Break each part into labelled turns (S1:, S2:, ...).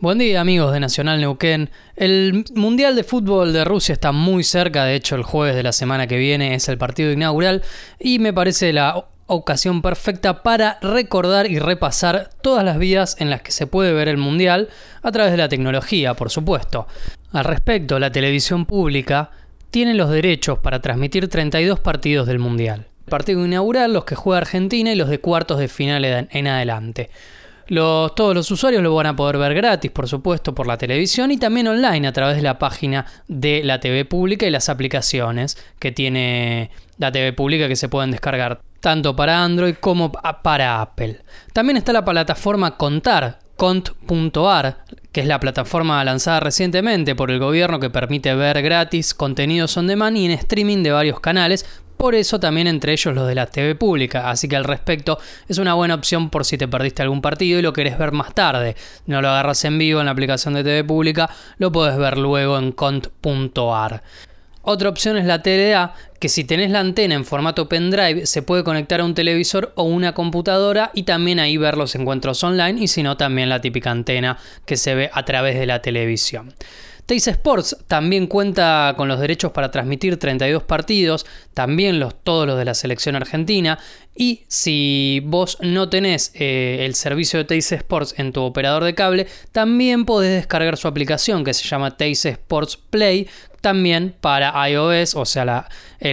S1: Buen día amigos de Nacional Neuquén. El Mundial de Fútbol de Rusia está muy cerca, de hecho el jueves de la semana que viene es el partido inaugural y me parece la ocasión perfecta para recordar y repasar todas las vías en las que se puede ver el Mundial a través de la tecnología, por supuesto. Al respecto, la televisión pública tiene los derechos para transmitir 32 partidos del Mundial. El partido inaugural, los que juega Argentina y los de cuartos de final en adelante. Todos los usuarios lo van a poder ver gratis, por supuesto, por la televisión y también online a través de la página de la TV Pública y las aplicaciones que tiene la TV Pública que se pueden descargar tanto para Android como para Apple. También está la plataforma Contar, cont.ar, que es la plataforma lanzada recientemente por el gobierno que permite ver gratis contenidos on demand y en streaming de varios canales. Por eso también entre ellos los de la TV Pública, así que al respecto es una buena opción por si te perdiste algún partido y lo querés ver más tarde. No lo agarras en vivo en la aplicación de TV Pública, lo podés ver luego en cont.ar. Otra opción es la TDA, que si tenés la antena en formato pendrive se puede conectar a un televisor o una computadora y también ahí ver los encuentros online y si no también la típica antena que se ve a través de la televisión. Teis Sports también cuenta con los derechos para transmitir 32 partidos, también todos los de la selección argentina, y si vos no tenés el servicio de Teis Sports en tu operador de cable, también podés descargar su aplicación que se llama Teis Sports Play, también para iOS, o sea,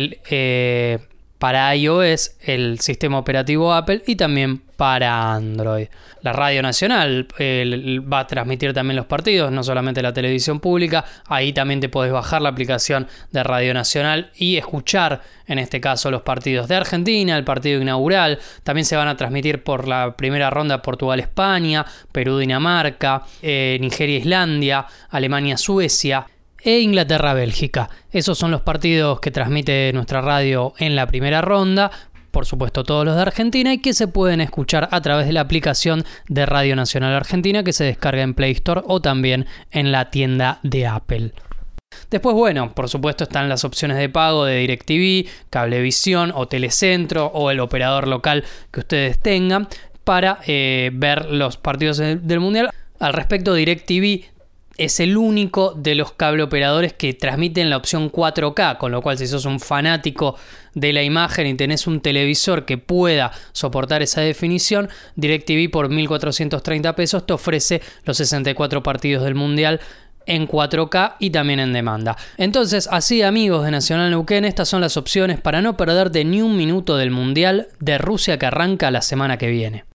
S1: para iOS, el sistema operativo Apple, y también para Android. La Radio Nacional va a transmitir también los partidos, no solamente la televisión pública. Ahí también te podés bajar la aplicación de Radio Nacional y escuchar, en este caso, los partidos de Argentina, el partido inaugural. También se van a transmitir por la primera ronda Portugal-España, Perú-Dinamarca, Nigeria-Islandia, Alemania-Suecia e Inglaterra-Bélgica. Esos son los partidos que transmite nuestra radio en la primera ronda. Por supuesto todos los de Argentina y que se pueden escuchar a través de la aplicación de Radio Nacional Argentina que se descarga en Play Store o también en la tienda de Apple. Después, bueno, por supuesto están las opciones de pago de DirecTV, Cablevisión o Telecentro o el operador local que ustedes tengan para ver los partidos del Mundial. Al respecto, DirecTV es el único de los cable operadores que transmiten la opción 4K, con lo cual si sos un fanático de la imagen y tenés un televisor que pueda soportar esa definición, DirecTV por 1.430 pesos te ofrece los 64 partidos del Mundial en 4K y también en demanda. Entonces, así amigos de Nacional Neuquén, estas son las opciones para no perderte ni un minuto del Mundial de Rusia que arranca la semana que viene.